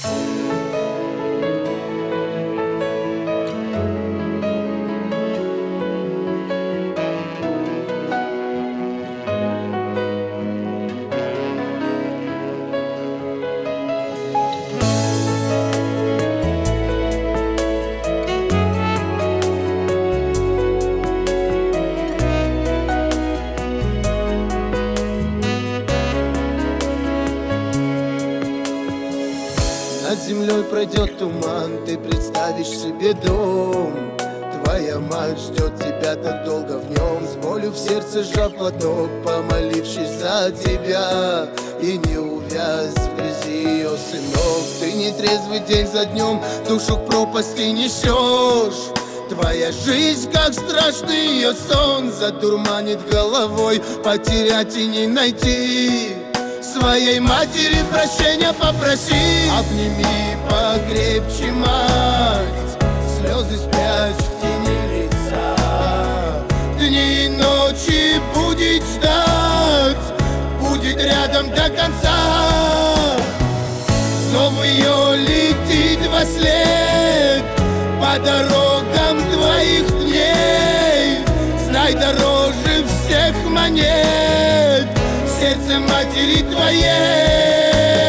Над землей пройдет туман, ты представишь себе дом. Твоя мать ждет тебя так долго в нем, с болью в сердце сжав платок, помолившись за тебя. И не увяз в грязи ее сынок. Ты нетрезвый день за днем, душу к пропасти несешь. Твоя жизнь, как страшный ее сон, задурманит головой, потерять и не найти. Своей матери прощения попроси, обними покрепче мать, слезы спрячь в тени лица. Дни и ночи будет ждать, будет рядом до конца. Зов ее летит во след по дорогам твоих дней. Знай, дороже всех монет сердце матери твоей.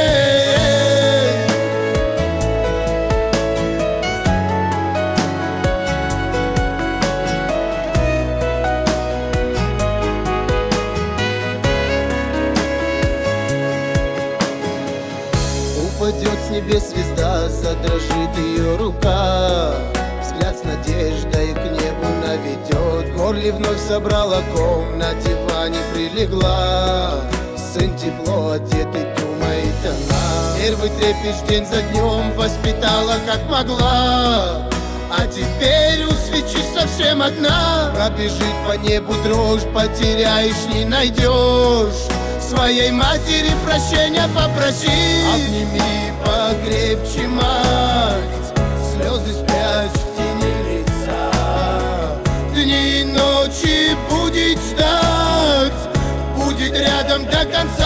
Упадет с небес звезда, задрожит ее рука, взгляд с надеждой к небу наведет. В горле вновь собрала ком, на диване прилегла. Сын тепло одетый, думает она. Первый трепещ день за днем воспитала как могла. А теперь у свечи совсем одна. Пробежит по небу дрожь, потеряешь, не найдешь. Своей матери прощения попроси, обними покрепче мать, слезы спрячь в тени лица. Дни и ночи будет ждать, будет рядом до конца.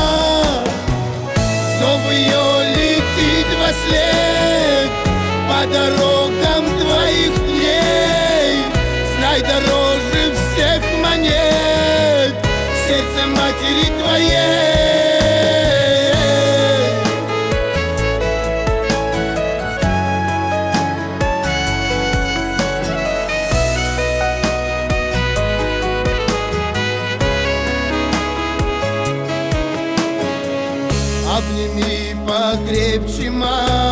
Зов ее летит во след по дорогам твоих дней. Знай, дороже всех монет сердце матери твоей. Обними покрепче мать,